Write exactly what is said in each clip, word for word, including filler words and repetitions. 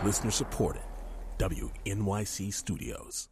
Listener supported. W N Y C Studios.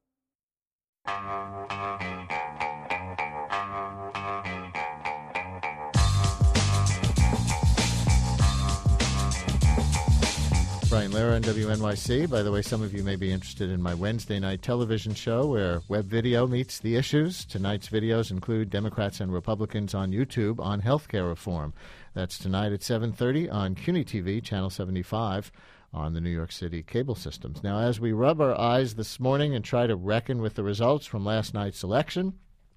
Brian Lehrer on W N Y C. By the way, some of you may be interested in my Wednesday night television show where web video meets the issues. Tonight's videos include Democrats and Republicans on YouTube on health care reform. That's tonight at seven thirty on C U N Y T V, Channel seventy-five, on the New York City cable systems. Now, as we rub our eyes this morning and try to reckon with the results from last night's election,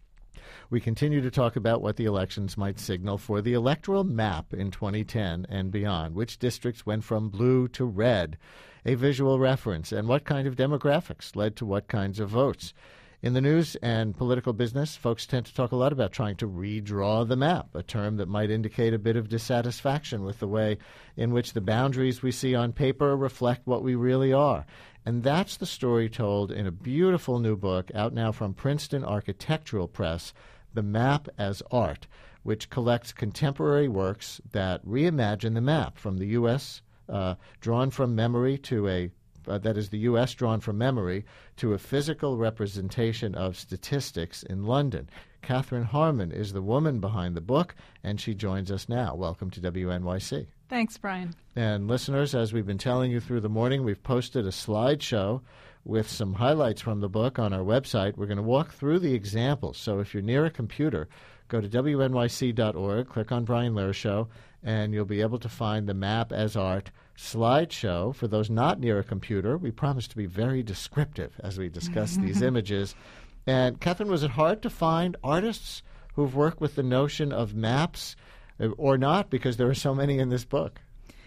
we continue to talk about what the elections might signal for the electoral map in twenty ten and beyond, which districts went from blue to red, a visual reference, and what kind of demographics led to what kinds of votes. In the news and political business, folks tend to talk a lot about trying to redraw the map, a term that might indicate a bit of dissatisfaction with the way in which the boundaries we see on paper reflect what we really are. And that's the story told in a beautiful new book out now from Princeton Architectural Press, The Map as Art, which collects contemporary works that reimagine the map from the U S, uh, drawn from memory to a Uh, that is the U S drawn from memory, to a physical representation of statistics in London. Catherine Harmon is the woman behind the book, and she joins us now. Welcome to W N Y C. Thanks, Brian. And listeners, as we've been telling you through the morning, we've posted a slideshow with some highlights from the book on our website. We're going to walk through the examples. So if you're near a computer, go to W N Y C dot org, click on Brian Lehrer Show, and you'll be able to find the Map as Art slideshow. For those not near a computer, we promise to be very descriptive as we discuss these images. And Catherine, was it hard to find artists who've worked with the notion of maps or not, because there are so many in this book?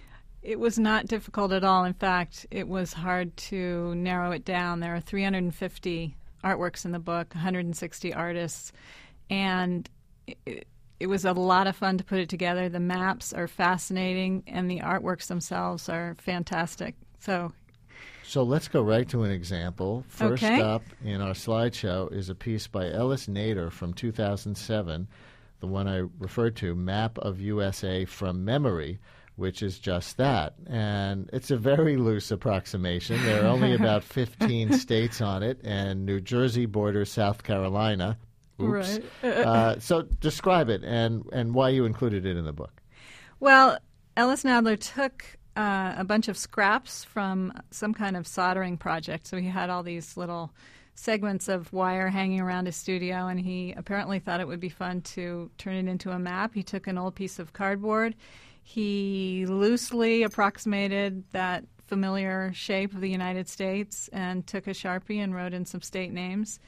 It was not difficult at all. In fact, it was hard to narrow it down. There are three hundred fifty artworks in the book, one hundred sixty artists, and it, it was a lot of fun to put it together. The maps are fascinating, and the artworks themselves are fantastic. So so let's go right to an example. First okay. up in our slideshow is a piece by Ellis Nader from two thousand seven, the one I referred to, Map of U S A from Memory, which is just that. And it's a very loose approximation. There are only about fifteen states on it, and New Jersey borders South Carolina. Oops. Right. uh, so describe it and, and why you included it in the book. Well, Ellis Nadler took uh, a bunch of scraps from some kind of soldering project. So he had all these little segments of wire hanging around his studio, and he apparently thought it would be fun to turn it into a map. He took an old piece of cardboard. He loosely approximated that familiar shape of the United States and took a Sharpie and wrote in some state names.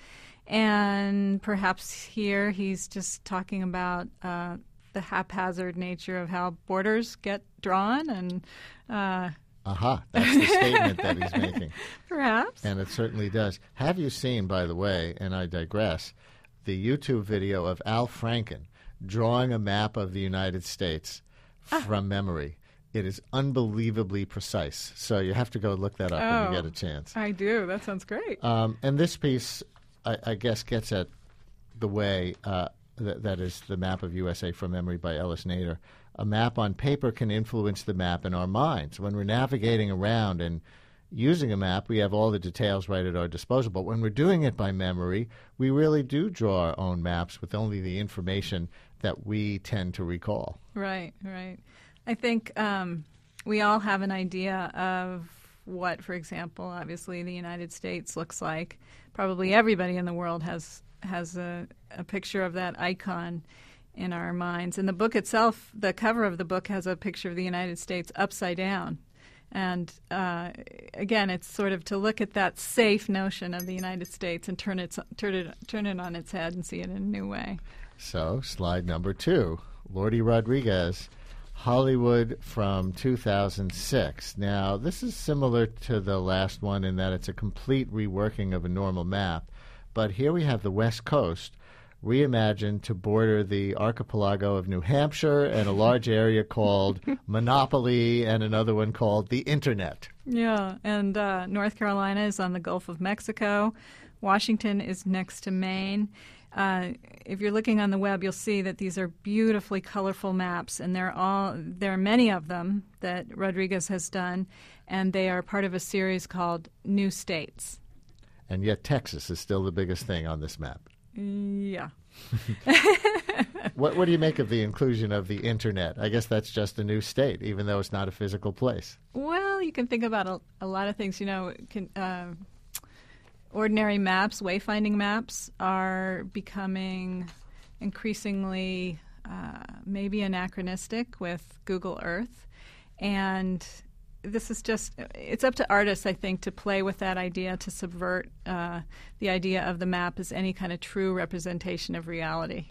And perhaps here he's just talking about uh, the haphazard nature of how borders get drawn. And uh, Aha, that's the statement that he's making. Perhaps. And it certainly does. Have you seen, by the way, and I digress, the YouTube video of Al Franken drawing a map of the United States from memory? It is unbelievably precise. So you have to go look that up oh, when you get a chance. I do. That sounds great. Um, and this piece, I, I guess, gets at the way uh, th- that is the Map of U S A from Memory by Ellis Nader. A map on paper can influence the map in our minds. When we're navigating around and using a map, we have all the details right at our disposal. But when we're doing it by memory, we really do draw our own maps with only the information that we tend to recall. Right, right. I think um, we all have an idea of what, for example, obviously the United States looks like. Probably everybody in the world has has a, a picture of that icon in our minds. And the book itself, the cover of the book has a picture of the United States upside down. And uh, again, it's sort of to look at that safe notion of the United States and turn it, turn it, turn it on its head and see it in a new way. So, slide number two, Lordy Rodriguez, Hollywood from two thousand six. Now, this is similar to the last one in that it's a complete reworking of a normal map, but here we have the West Coast reimagined to border the archipelago of New Hampshire and a large area called Monopoly and another one called the Internet. Yeah, and uh, North Carolina is on the Gulf of Mexico. Washington is next to Maine. uh, if you're looking on the web, you'll see that these are beautifully colorful maps, and they're all there are many of them that Rodriguez has done, and they are part of a series called New States. And yet Texas is still the biggest thing on this map. Yeah. What, what do you make of the inclusion of the Internet? I guess that's just a new state, even though it's not a physical place. Well, you can think about a, a lot of things. You know, can, uh, ordinary maps, wayfinding maps, are becoming increasingly uh, maybe anachronistic with Google Earth. And this is just, it's up to artists, I think, to play with that idea, to subvert uh, the idea of the map as any kind of true representation of reality.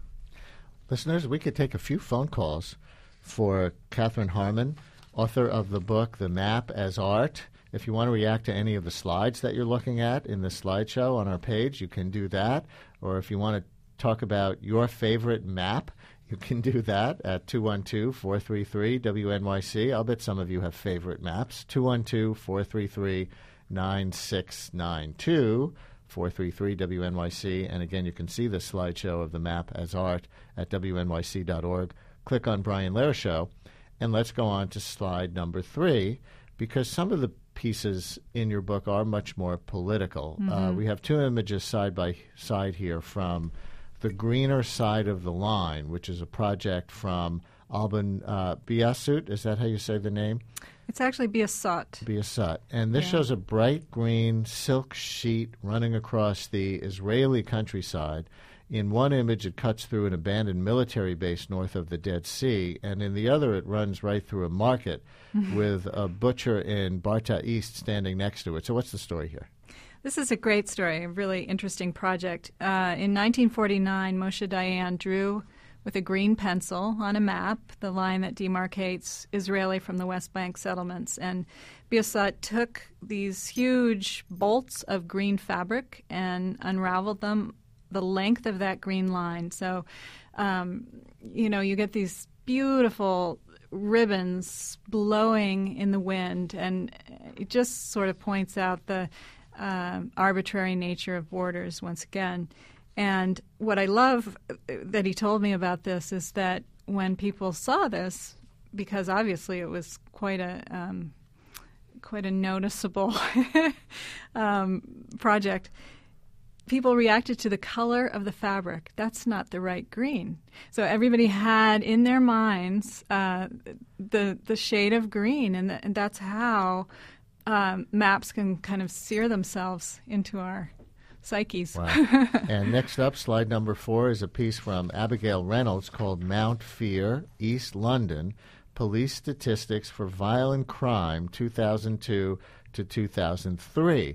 Listeners, we could take a few phone calls for Catherine Harmon, author of the book The Map as Art. If you want to react to any of the slides that you're looking at in the slideshow on our page, you can do that. Or if you want to talk about your favorite map, you can do that at two one two, four three three, W N Y C. I'll bet some of you have favorite maps. two one two, four three three, nine six nine two. four three three W N Y C. And again, you can see the slideshow of the map as art at W N Y C dot org. Click on Brian Lehrer Show, and let's go on to slide number three, because some of the pieces in your book are much more political. Mm-hmm. Uh, we have two images side by side here from The Greener Side of the Line, which is a project from Alban uh, Biasut. Is that how you say the name? It's actually Biasut. Biasut. And this yeah. shows a bright green silk sheet running across the Israeli countryside. In one image, it cuts through an abandoned military base north of the Dead Sea, and in the other, it runs right through a market with a butcher in Barta East standing next to it. So what's the story here? This is a great story, a really interesting project. Uh, in nineteen forty-nine, Moshe Dayan drew with a green pencil on a map the line that demarcates Israeli from the West Bank settlements. And Biasut took these huge bolts of green fabric and unraveled them the length of that green line. So, um, you know, you get these beautiful ribbons blowing in the wind, and it just sort of points out the uh, arbitrary nature of borders once again. And what I love that he told me about this is that when people saw this, because obviously it was quite a um, quite a noticeable um, project, people reacted to the color of the fabric. That's not the right green. So everybody had in their minds uh, the the shade of green, and, the, and that's how um, maps can kind of sear themselves into our psyches. Wow. And next up, slide number four, is a piece from Abigail Reynolds called Mount Fear, East London, Police Statistics for Violent Crime, two thousand two to two thousand three.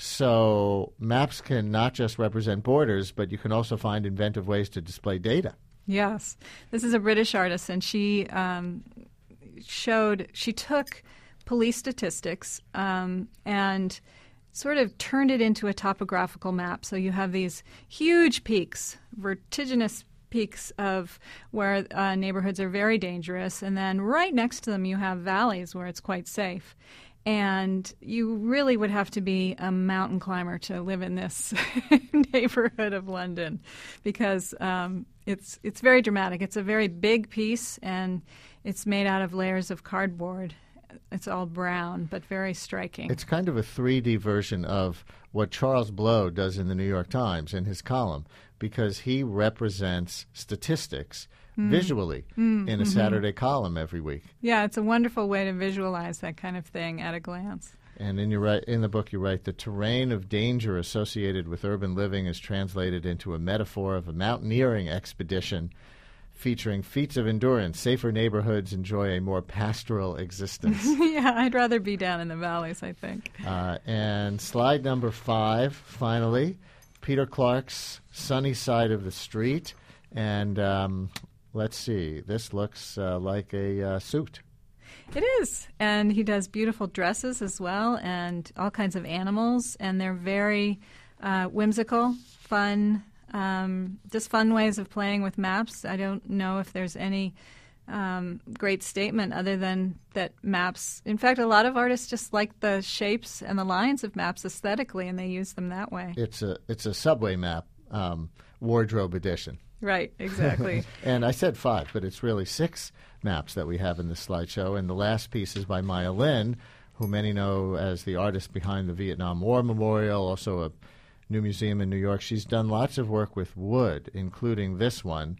So maps can not just represent borders, but you can also find inventive ways to display data. Yes. This is a British artist, and she um, showed, she took police statistics um, and sort of turned it into a topographical map. So you have these huge peaks, vertiginous peaks of where uh, neighborhoods are very dangerous, and then right next to them you have valleys where it's quite safe. And you really would have to be a mountain climber to live in this neighborhood of London, because um, it's it's very dramatic. It's a very big piece, and it's made out of layers of cardboard. It's all brown, but very striking. It's kind of a three D version of what Charles Blow does in the New York Times in his column, because he represents statistics mm. visually mm. in a mm-hmm. Saturday column every week. Yeah, it's a wonderful way to visualize that kind of thing at a glance. And in, your, in the book you write, the terrain of danger associated with urban living is translated into a metaphor of a mountaineering expedition featuring feats of endurance. Safer neighborhoods enjoy a more pastoral existence. Yeah, I'd rather be down in the valleys, I think. Uh, and slide number five, finally, Peter Clark's Sunny Side of the Street. And um, let's see, this looks uh, like a uh, suit. It is. And he does beautiful dresses as well, and all kinds of animals. And they're very uh, whimsical, fun, Um, just fun ways of playing with maps. I don't know if there's any um, great statement other than that maps, in fact, a lot of artists just like the shapes and the lines of maps aesthetically, and they use them that way. It's a it's a subway map, um, wardrobe edition. Right, exactly. And I said five, but it's really six maps that we have in this slideshow. And the last piece is by Maya Lin, who many know as the artist behind the Vietnam War Memorial, also a new museum in New York. She's done lots of work with wood, including this one.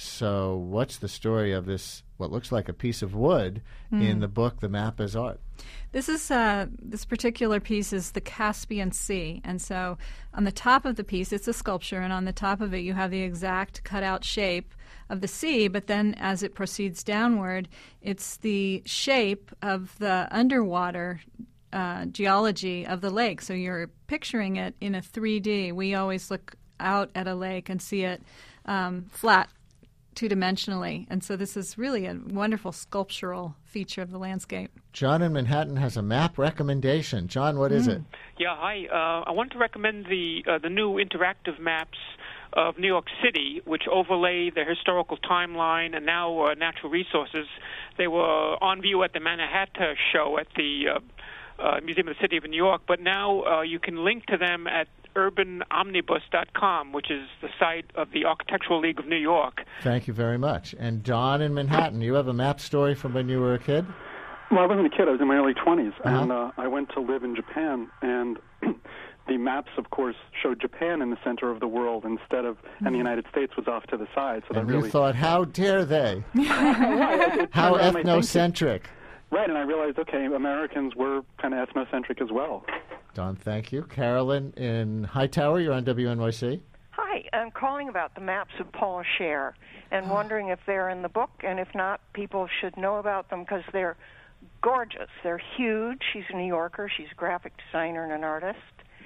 So what's the story of this, what looks like a piece of wood, mm. in the book, The Map as Art? This is uh, this particular piece is the Caspian Sea. And so on the top of the piece, it's a sculpture, and on the top of it you have the exact cutout shape of the sea, but then as it proceeds downward, it's the shape of the underwater uh, geology of the lake. So you're picturing it in a three D. We always look out at a lake and see it um, flat, two-dimensionally. And so this is really a wonderful sculptural feature of the landscape. John in Manhattan has a map recommendation. John, what is mm. it? Yeah, hi. Uh, I want to recommend the uh, the new interactive maps of New York City, which overlay the historical timeline and now uh, natural resources. They were on view at the Manhattan show at the uh, uh, Museum of the City of New York, but now uh, you can link to them at urban omnibus dot com, which is the site of the Architectural League of New York. Thank you very much. And Don in Manhattan, you have a map story from when you were a kid? Well, I wasn't a kid. I was in my early twenties, uh-huh. and uh, I went to live in Japan, and the maps, of course, showed Japan in the center of the world instead of, mm-hmm. and the United States was off to the side. So and that you really thought, how dare they? right, how ethnocentric. Right, and I realized, okay, Americans were kind of ethnocentric as well. Don, thank you. Carolyn in Hightower, you're on W N Y C. Hi, I'm calling about the maps of Paula Scher and wondering if they're in the book, and if not, people should know about them because they're gorgeous. They're huge. She's a New Yorker. She's a graphic designer and an artist.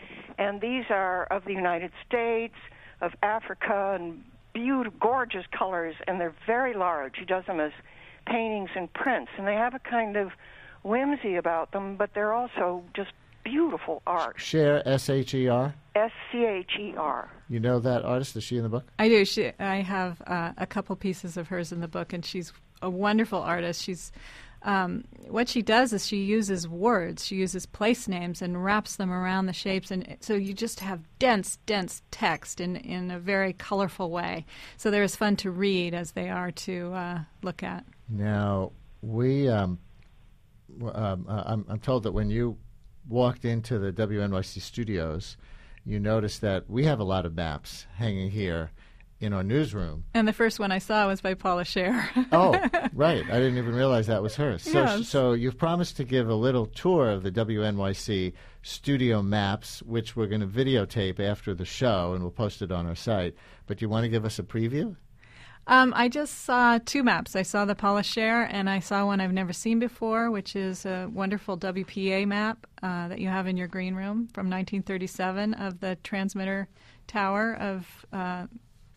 And these are of the United States, of Africa, and beautiful, gorgeous colors, and they're very large. She does them as paintings and prints, and they have a kind of whimsy about them, but they're also just beautiful art. Scher, S H E R? S C H E R. You know that artist? Is she in the book? I do. She, I have uh, a couple pieces of hers in the book, and she's a wonderful artist. She's um, what she does is she uses words. She uses place names and wraps them around the shapes, and so you just have dense, dense text in, in a very colorful way. So they're as fun to read as they are to uh, look at. Now, we, um, um, uh, I'm, I'm told that when you walked into the W N Y C studios, you noticed that we have a lot of maps hanging here in our newsroom. And the first one I saw was by Paula Scher. Oh, right. I didn't even realize that was hers. So, yes. so you've promised to give a little tour of the W N Y C studio maps, which we're going to videotape after the show, and we'll post it on our site. But you want to give us a preview? Um, I just saw two maps. I saw the Paula Scher, and I saw one I've never seen before, which is a wonderful W P A map uh, that you have in your green room from nineteen thirty-seven of the transmitter tower of uh,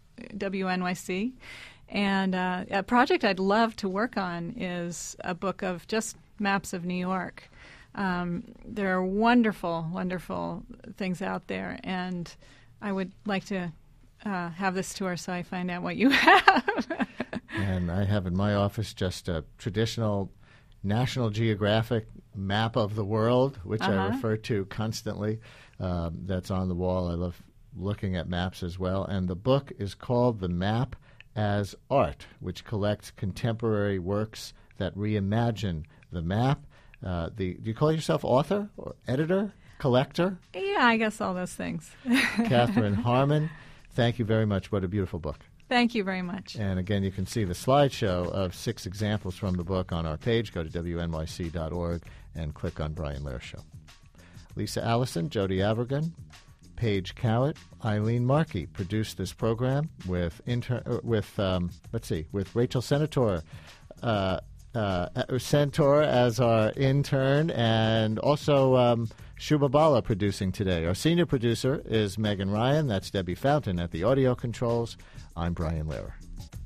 W N Y C. And uh, a project I'd love to work on is a book of just maps of New York. Um, there are wonderful, wonderful things out there, and I would like to Uh, have this tour so I find out what you have. And I have in my office just a traditional National Geographic map of the world, which uh-huh. I refer to constantly. Um, that's on the wall. I love looking at maps as well. And the book is called The Map as Art, which collects contemporary works that reimagine the map. Uh, the, do you call yourself author or editor, collector? Yeah, I guess all those things. Catherine Harmon. Thank you very much. What a beautiful book. Thank you very much. And again, you can see the slideshow of six examples from the book on our page. Go to W N Y C dot org and click on Brian Lehrer Show. Lisa Allison, Jody Avergan, Paige Cowett, Eileen Markey produced this program with, inter- uh, with um, let's see, with Rachel Senator, uh, uh, Centaur as our intern, and also um, Shuba Bala producing today. Our senior producer is Megan Ryan. That's Debbie Fountain at the audio controls. I'm Brian Lehrer.